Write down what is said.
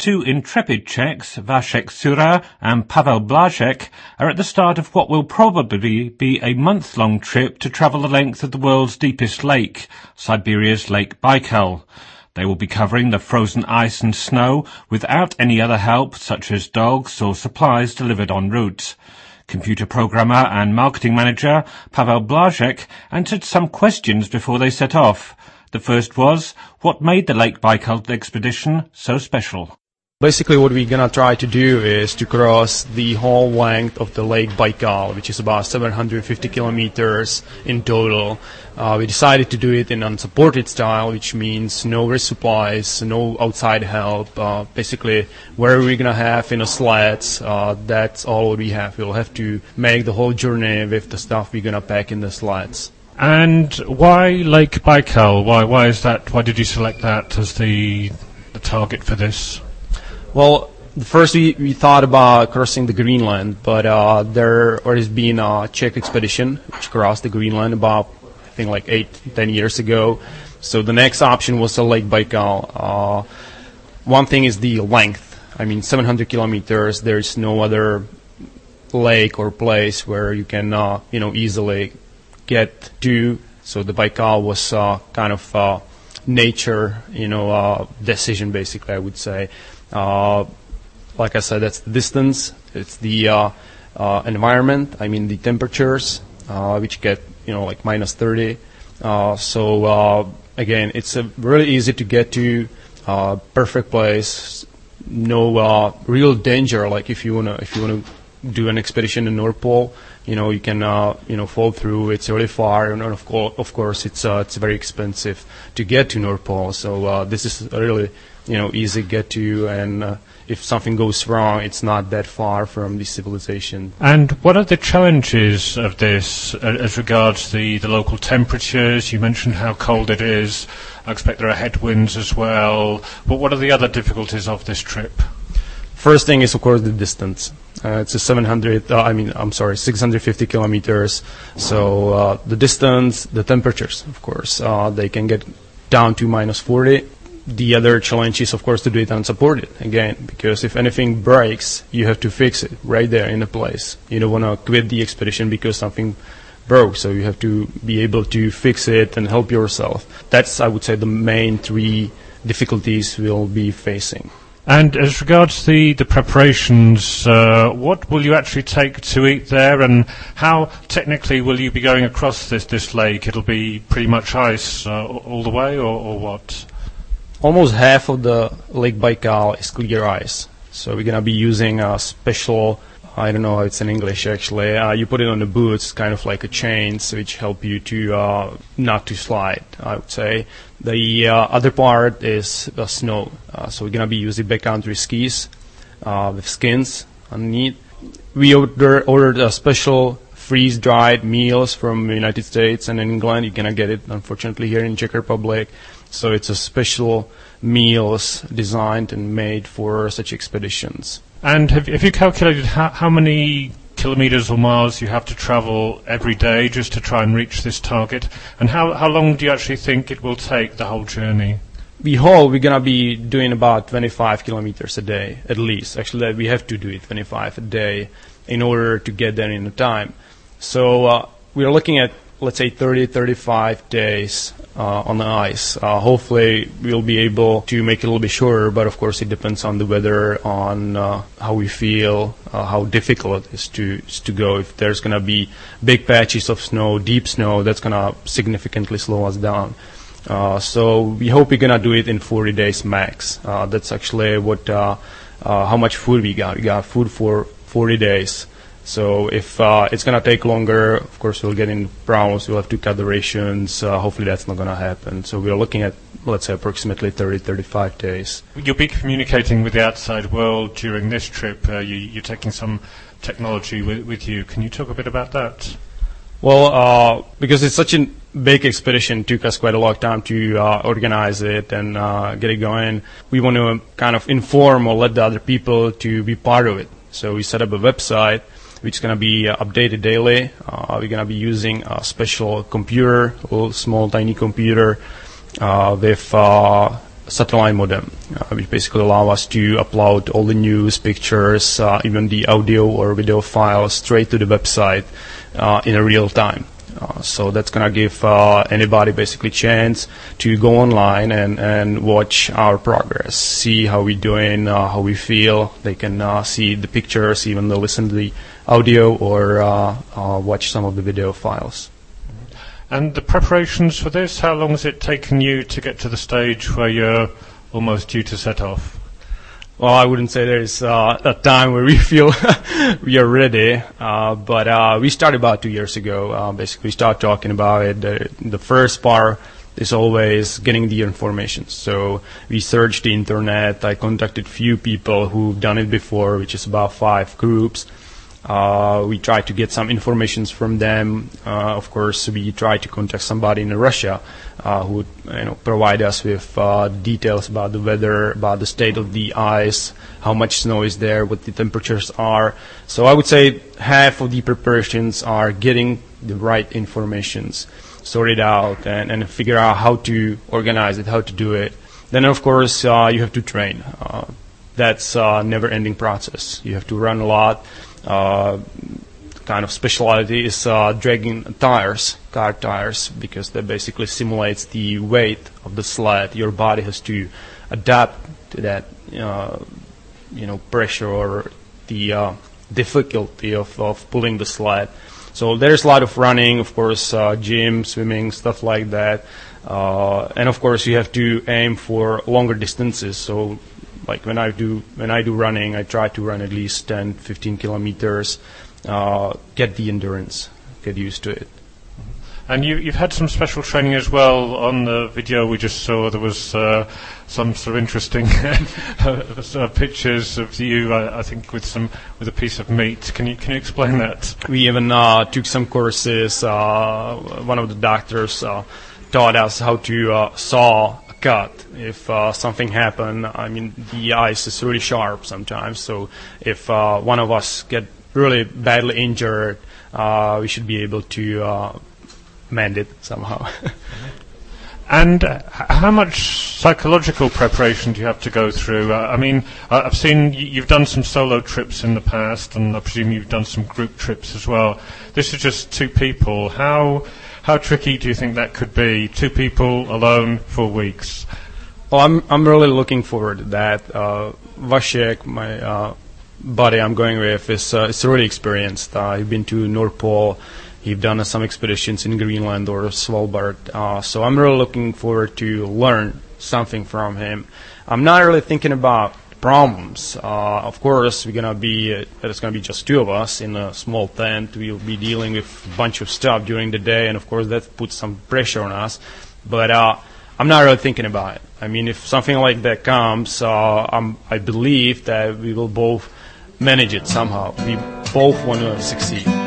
two intrepid Czechs, Vasek Sura and Pavel Blažek, are at the start of what will probably be a month-long trip to travel the length of the world's deepest lake, Siberia's Lake Baikal. They will be covering the frozen ice and snow without any other help, such as dogs or supplies delivered en route. Computer programmer and marketing manager Pavel Blažek answered some questions before they set off. The first was, what made the Lake Baikal expedition so special? Basically what we're going to try to do is to cross the whole length of the Lake Baikal, which is about 750 kilometers in total. We decided to do it in unsupported style, which means no resupplies, no outside help. Basically, where we're going to have sleds, that's all we have. We'll have to make the whole journey with the stuff we're going to pack in the sleds. And why Lake Baikal? Why is that? Why did you select that as the target for this? Well, first we thought about crossing the Greenland, but there has been a Czech expedition which crossed the Greenland about, I think, like 8-10 years ago. So the next option was the Lake Baikal. One thing is the length. 700 kilometers. There is no other lake or place where you can, easily get to. So the Baikal was kind of nature, decision, basically, I would say. Like I said, that's the distance. It's the environment. The temperatures, which get like minus 30. So again, it's really easy to get to. Perfect place. No real danger. Like if you wanna do an expedition in North Pole, you can fall through. It's really far, and of course it's very expensive to get to North Pole. So this is really easy to get to, and if something goes wrong, it's not that far from the civilization. And what are the challenges of this as regards the local temperatures? You mentioned how cold it is. I expect there are headwinds as well. But what are the other difficulties of this trip? First thing is, of course, the distance. It's a 650 kilometers. So the distance, the temperatures, of course, they can get down to minus 40. The other challenge is, of course, to do it unsupported, again, because if anything breaks, you have to fix it right there in the place. You don't want to quit the expedition because something broke, so you have to be able to fix it and help yourself. That's, I would say, the main three difficulties we'll be facing. And as regards the preparations, what will you actually take to eat there, and how technically will you be going across this lake? It'll be pretty much ice all the way, or what? Almost half of the Lake Baikal is clear ice. So we're going to be using a special, I don't know how it's in English actually, you put it on the boots, kind of like a chains, which help you to not to slide, I would say. The other part is the snow. So we're going to be using backcountry skis with skins underneath. We ordered a special freeze-dried meals from the United States and England. You're going to get it, unfortunately, here in Czech Republic. So it's a special meals designed and made for such expeditions. And have you calculated how many kilometers or miles you have to travel every day just to try and reach this target? And how long do you actually think it will take, the whole journey? We're going to be doing about 25 kilometers a day, at least. Actually, we have to do it 25 a day in order to get there in the time. So we're looking at, let's say, 30-35 days on the ice. Hopefully we'll be able to make it a little bit shorter, but of course it depends on the weather, on how we feel, how difficult it is to go. If there's going to be big patches of snow, deep snow, that's going to significantly slow us down. So we hope we're going to do it in 40 days max. That's actually how much food we got. We got food for 40 days. So if it's going to take longer, of course, we'll get in problems. We'll have to cut the rations. Hopefully that's not going to happen. So we're looking at, let's say, approximately 30-35 days. You'll be communicating with the outside world during this trip. You're taking some technology with you. Can you talk a bit about that? Well, because it's such a big expedition, it took us quite a long time to organize it and get it going. We want to kind of inform or let the other people to be part of it. So we set up a website which is going to be updated daily. We're going to be using a special computer, a little small tiny computer with satellite modem, which basically allow us to upload all the news, pictures, even the audio or video files straight to the website in a real time. So that's going to give anybody basically chance to go online and watch our progress, see how we're doing, how we feel. They can see the pictures, even though listen to the audio or watch some of the video files. And the preparations for this, how long has it taken you to get to the stage where you're almost due to set off? Well, I wouldn't say there's a time where we feel we are ready, but we started about 2 years ago. Basically, we started talking about it. The first part is always getting the information. So we searched the internet. I contacted few people who've done it before, which is about 5 groups. We tried to get some information from them. Of course, we tried to contact somebody in Russia who would provide us with details about the weather, about the state of the ice, how much snow is there, what the temperatures are. So I would say half of the preparations are getting the right informations sorted out and figure out how to organize it, how to do it. Then, of course, you have to train. That's a never-ending process. You have to run a lot. Kind of specialty is dragging car tires, because that basically simulates the weight of the sled. Your body has to adapt to that, pressure or the difficulty of pulling the sled. So there's a lot of running, of course, gym, swimming, stuff like that, and of course you have to aim for longer distances. So, like when I do running, I try to run at least 10, 15 kilometers, get the endurance, get used to it. And you've had some special training as well. On the video we just saw, there was some sort of interesting pictures of you, I think, with a piece of meat. Can you explain that? We even took some courses. One of the doctors taught us how to saw a cut if something happened. I mean, the ice is really sharp sometimes, so if one of us get really badly injured, we should be able to mend it somehow. And how much psychological preparation do you have to go through? I've seen you've done some solo trips in the past, and I presume you've done some group trips as well. This is just 2 people. How tricky do you think that could be? 2 people alone for weeks? Well, I'm really looking forward to that. Vasek, my buddy I'm going with, is really experienced. He's been to North Pole. He's done some expeditions in Greenland or Svalbard. So I'm really looking forward to learn something from him. I'm not really thinking about problems. Of course, there's gonna be just 2 of us in a small tent. We'll be dealing with a bunch of stuff during the day, and of course that puts some pressure on us. But I'm not really thinking about it. I mean, if something like that comes, I believe that we will both manage it somehow. We both want to succeed.